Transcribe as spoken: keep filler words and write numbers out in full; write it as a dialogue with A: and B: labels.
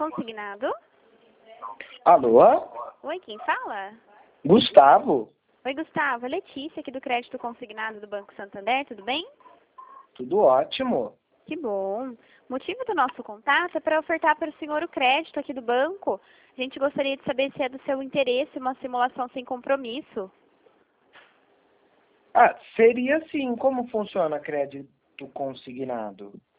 A: Consignado?
B: Alô?
A: Oi, quem fala?
B: Gustavo?
A: Oi, Gustavo. É Letícia, aqui do Crédito Consignado do Banco Santander, tudo bem?
B: Tudo ótimo.
A: Que bom. O motivo do nosso contato é para ofertar para o senhor o crédito aqui do banco. A gente gostaria de saber se é do seu interesse uma simulação sem compromisso.
B: Ah, seria sim. Como funciona crédito consignado?